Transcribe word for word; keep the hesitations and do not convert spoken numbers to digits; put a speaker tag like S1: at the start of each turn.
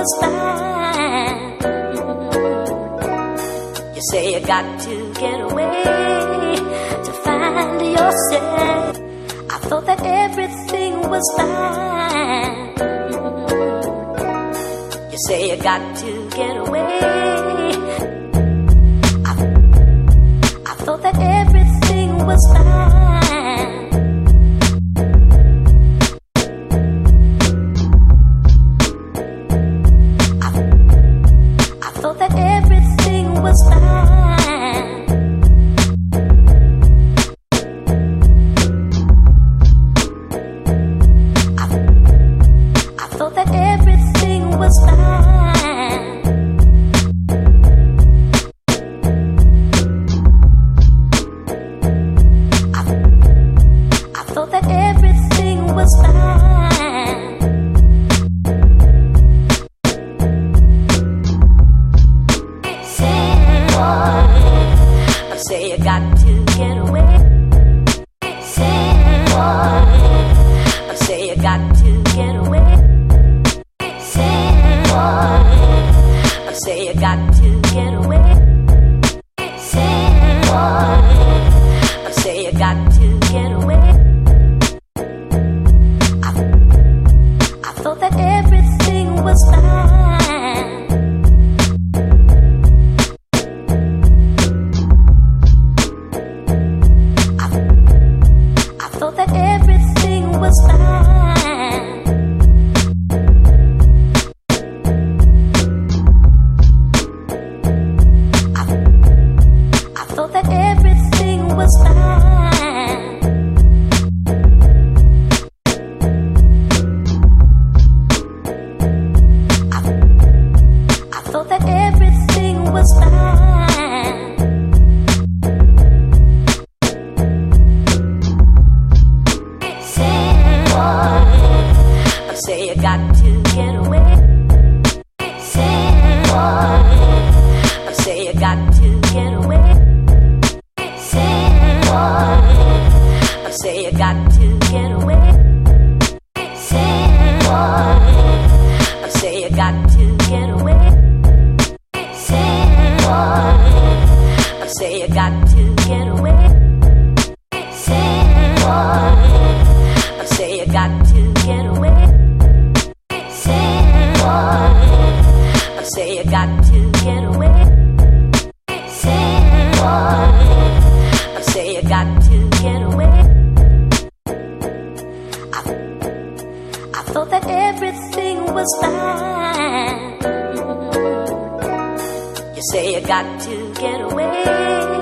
S1: was fine. You say you got to get away to find yourself. I thought that everything was fine. You say you got to get away. I, I thought that everything was fine. I, I thought that everything was fine. I, I thought that everything was fine. I, I thought that everything was fine. Say what? Say you got to get away. Say what? Say you got to get away. Say what? Say you got to get away. Say what? Say you got to get away. I, I thought that everything was fine. I, I thought that everything was fine. I, I thought that everything was fine. I, I thought that everything was fine. Say what? Say you got to get away. Say what? Say you got to get away. Say what? Say you got to get away. Say what? Say you got to get away. Say what? Say you got to get away. Say what? Say you got to get away. Say what? Say you got to get away. Say what? Say you got to get away. I, I thought that everything was fine. You say you got to get away.